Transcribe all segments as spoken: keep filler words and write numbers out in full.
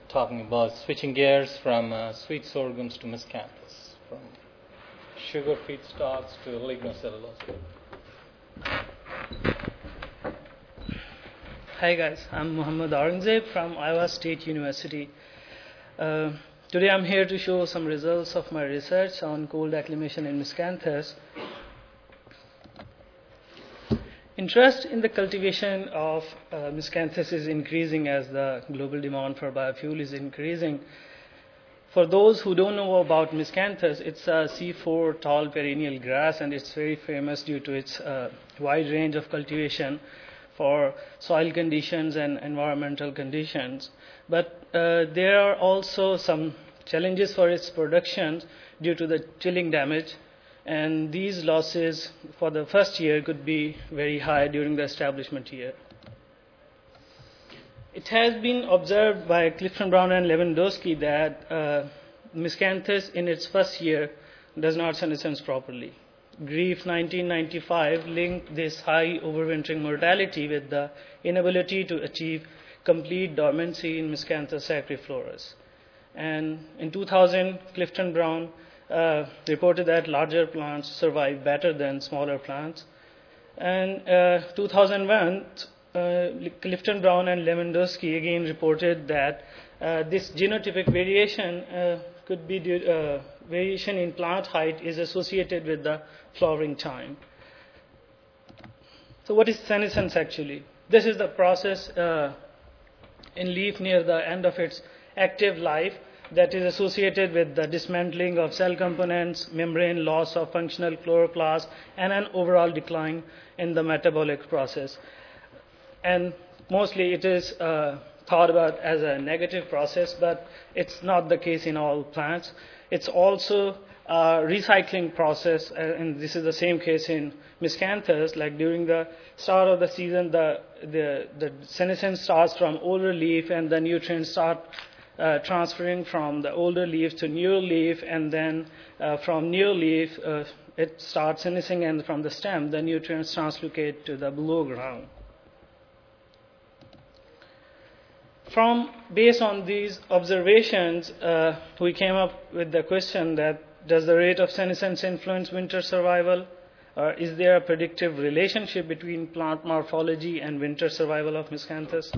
talking about switching gears from uh, sweet sorghums to miscanthus, from sugar feedstocks to lignocellulose. Hi guys, I'm Muhammad Aurangzeb from Iowa State University. Uh, today I'm here to show some results of my research on cold acclimation in miscanthus. Interest in the cultivation of uh, miscanthus is increasing as the global demand for biofuel is increasing. For those who don't know about miscanthus, it's a C four tall perennial grass, and it's very famous due to its uh, wide range of cultivation for soil conditions and environmental conditions. But uh, there are also some challenges for its production due to the chilling damage, and these losses for the first year could be very high during the establishment year. It has been observed by Clifton Brown and Lewandowski that uh, miscanthus in its first year does not senescence properly. Grief nineteen ninety-five linked this high overwintering mortality with the inability to achieve complete dormancy in miscanthus sacriflorus. And in two thousand, Clifton Brown uh, reported that larger plants survive better than smaller plants. And uh, two thousand one, uh, Clifton Brown and Lewandowski again reported that uh, this genotypic variation uh, could be due, uh, variation in plant height is associated with the flowering time. So what is senescence actually? This is the process uh, in leaf near the end of its active life that is associated with the dismantling of cell components, membrane loss of functional chloroplast, and an overall decline in the metabolic process. And mostly it is uh, thought about as a negative process, but it's not the case in all plants. It's also a recycling process, and this is the same case in miscanthus. Like during the start of the season, the, the, the senescence starts from older leaf, and the nutrients start Uh, transferring from the older leaf to newer leaf, and then uh, from newer leaf uh, it starts senescing, and from the stem the nutrients translocate to the below ground. From based on these observations, uh, we came up with the question that does the rate of senescence influence winter survival, or is there a predictive relationship between plant morphology and winter survival of miscanthus?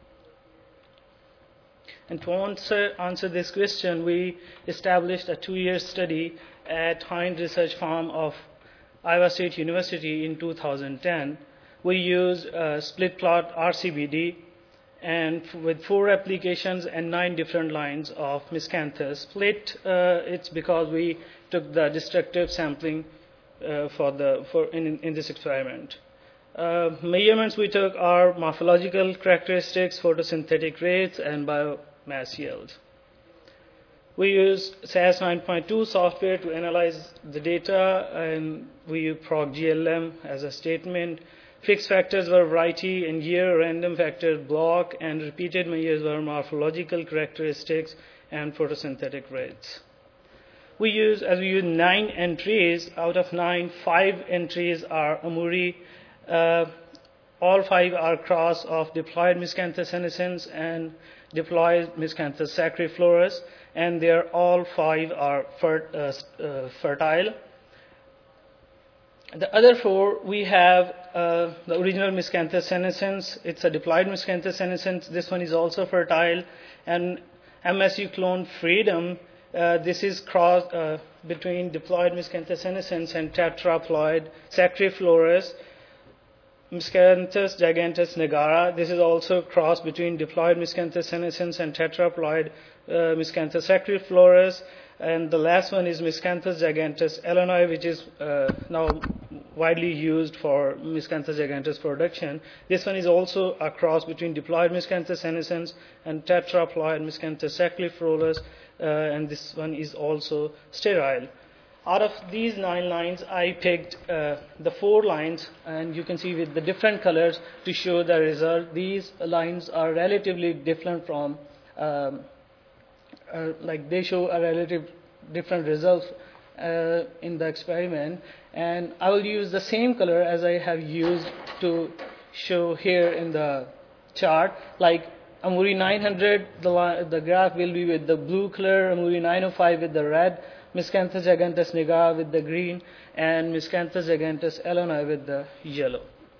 And to answer, answer this question, we established a two-year study at Hind Research Farm of Iowa State University in two thousand ten. We used uh, split plot R C B D, and f- with four applications and nine different lines of miscanthus. Split, uh, it's because we took the destructive sampling uh, for the for in, in this experiment. Uh, measurements we took are morphological characteristics, photosynthetic rates, and biomass yield. We used S A S nine point two software to analyze the data, and we used ProgGLM as a statement. Fixed factors were variety and year, random factors block, and repeated measures were morphological characteristics and photosynthetic rates. We use, as we use nine entries, out of nine, five entries are Amuri. Uh, all five are cross of diploid miscanthus senescens and diploid miscanthus sacriflorus, and they are all five are fer- uh, uh, fertile. The other four, we have uh, the original miscanthus senescens. It's a diploid miscanthus senescens. This one is also fertile, and M S U clone freedom. Uh, this is cross uh, between diploid miscanthus senescens and tetraploid sacriflorus. Miscanthus giganteus nigara. This is also cross between diploid miscanthus senescens and tetraploid uh, miscanthus sacriflorus. And the last one is Miscanthus giganteus illinois, which is uh, now widely used for Miscanthus giganteus production. This one is also a cross between diploid Miscanthus senescens and tetraploid Miscanthus sacriflorus, uh, and this one is also sterile. Out of these nine lines, I picked uh, the four lines, and you can see with the different colors to show the result. These lines are relatively different from, um, uh, like they show a relative different results uh, in the experiment. And I will use the same color as I have used to show here in the chart. Like Amuri nine hundred, the, li- the graph will be with the blue color, Amuri nine oh five with the red, Miscanthus giganteus nigara with the green, and Miscanthus giganteus eloni with the yellow.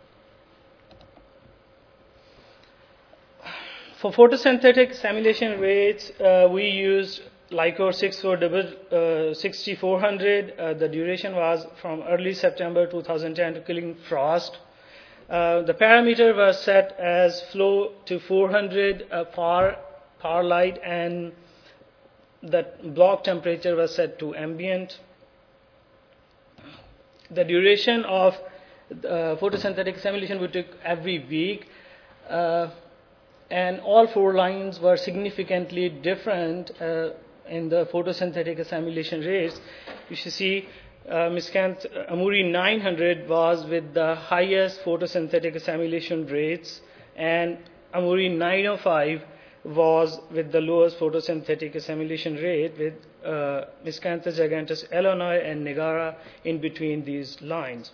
For photosynthetic assimilation rates, uh, we used Lycor sixty-four hundred. Uh, the duration was from early September two thousand ten to killing frost. Uh, the parameter was set as flow to four hundred uh, par, par light, and the block temperature was set to ambient. The duration of uh, photosynthetic assimilation we took every week. Uh, And all four lines were significantly different uh, in the photosynthetic assimilation rates. You should see uh, Miscanth Amuri nine hundred was with the highest photosynthetic assimilation rates, and Amuri nine oh five was with the lowest photosynthetic assimilation rate, with uh, Miscanthus giganteus eloni and nigara in between these lines.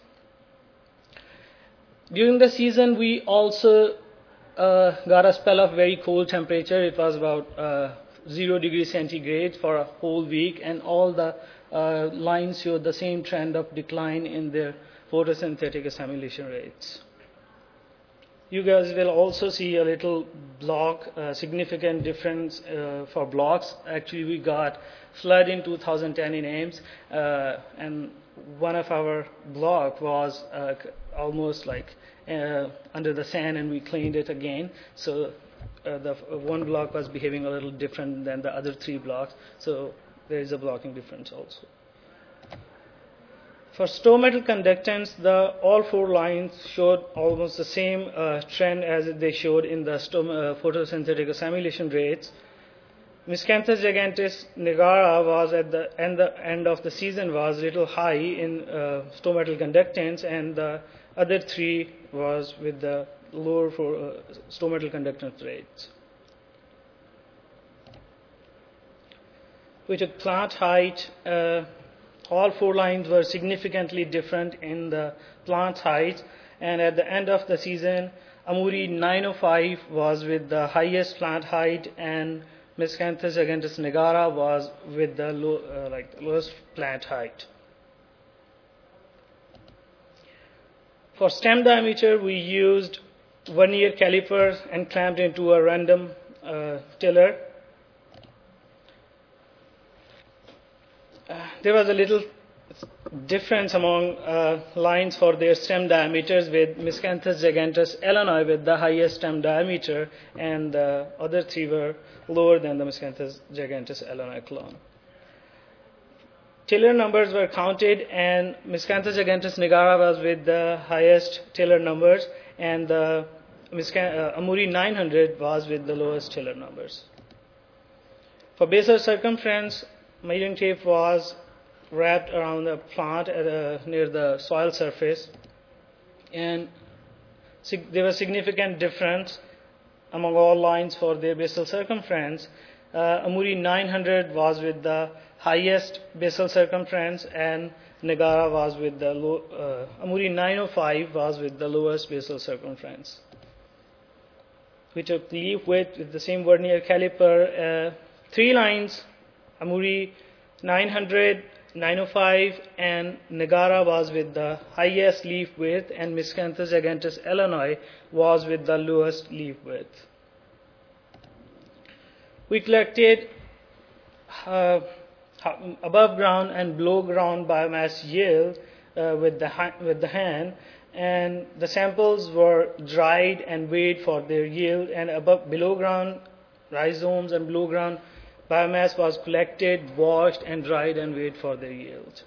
During the season, we also Uh, got a spell of very cold temperature. It was about uh, zero degrees centigrade for a whole week, and all the uh, lines showed the same trend of decline in their photosynthetic assimilation rates. You guys will also see a little block, uh, significant difference uh, for blocks. Actually, we got flood in two thousand ten in Ames, uh, and one of our block was uh, almost like uh, under the sand, and we cleaned it again. So uh, the one block was behaving a little different than the other three blocks. So there is a blocking difference also. For stometal conductance, the all four lines showed almost the same uh, trend as they showed in the stom- uh, photosynthetic assimilation rates. Miscanthus giganteus nigara was at the end, the end of the season was little high in uh, stometal conductance, and the other three was with the lower for uh, stometal conductance rates. We took plant height. Uh, all four lines were significantly different in the plant height, and at the end of the season, Amuri nine oh five was with the highest plant height, and Miscanthus giganteus nigara was with the low, uh, like the lowest plant height. For stem diameter, we used vernier caliper and clamped into a random uh, tiller. Uh, there was a little difference among uh, lines for their stem diameters, with Miscanthus giganteus eloni with the highest stem diameter, and the other three were lower than the Miscanthus giganteus eloni clone. Tiller numbers were counted, and Miscanthus giganteus nigara was with the highest tiller numbers, and the Miscan- uh, Amuri nine hundred was with the lowest tiller numbers. For basal circumference, measuring tape was wrapped around the plant at a, near the soil surface, and sig- there was significant difference among all lines for their basal circumference. Uh, Amuri nine hundred was with the highest basal circumference, and nigara was with the low. Uh, Amuri nine oh five was with the lowest basal circumference. We took leaf width with the same vernier caliper. Uh, three lines, Amuri nine hundred, nine oh five, and nigara was with the highest leaf width, and Miscanthus giganteus eloni was with the lowest leaf width. We collected uh, above ground and below ground biomass yield uh, with the ha- with the hand, and the samples were dried and weighed for their yield, and above below ground rhizomes and below ground biomass was collected, washed, and dried and weighed for their yield.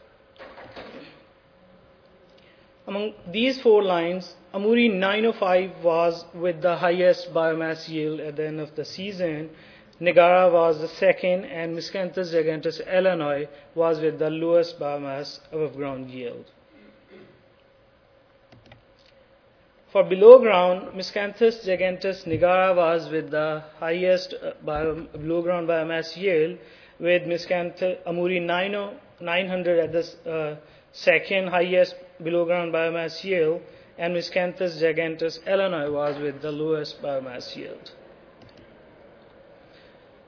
Among these four lines, Amuri nine oh five was with the highest biomass yield at the end of the season. Nigara was the second, and Miscanthus giganteus eloni was with the lowest biomass above ground yield. For below ground, Miscanthus giganteus nigara was with the highest uh, bio, below ground biomass yield, with Miscanthus Amuri nine hundred at the uh, second highest below ground biomass yield, and Miscanthus giganteus eloni was with the lowest biomass yield.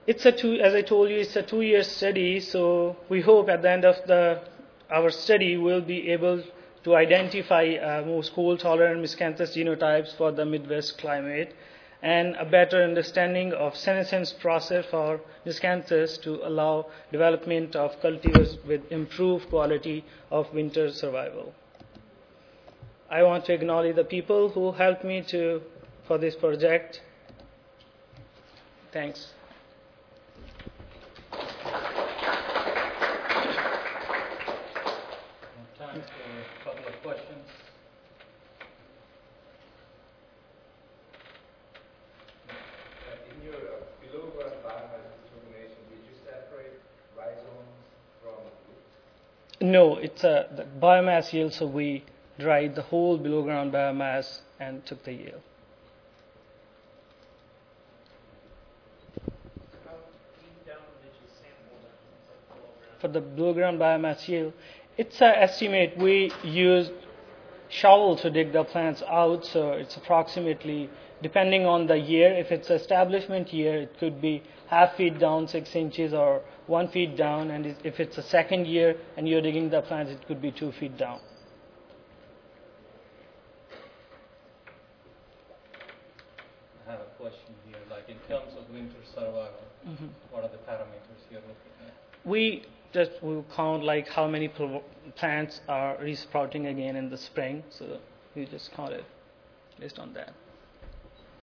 It's a two, as I told you, it's a two-year study. So we hope at the end of the our study we'll be able to identify uh, most cold-tolerant miscanthus genotypes for the Midwest climate, and a better understanding of senescence process for miscanthus to allow development of cultivars with improved quality of winter survival. I want to acknowledge the people who helped me to for this project. Thanks. Time for a couple of questions. In your uh, below-ground biomass determination, did you separate rhizomes from roots? No, it's a the biomass yield, so we dried the whole below ground biomass and took the yield. How deep down did you sample them? Below ground? For the below ground biomass yield, it's an estimate. We used shovel to dig the plants out, so it's approximately, depending on the year, if it's establishment year, it could be half feet down, six inches, or one feet down, and if it's a second year and you're digging the plants, it could be two feet down. I have a question here, like in terms of winter survival, Mm-hmm. what are the parameters you're looking at? We just will count like how many pl- plants are resprouting again in the spring, so we just count it based on that.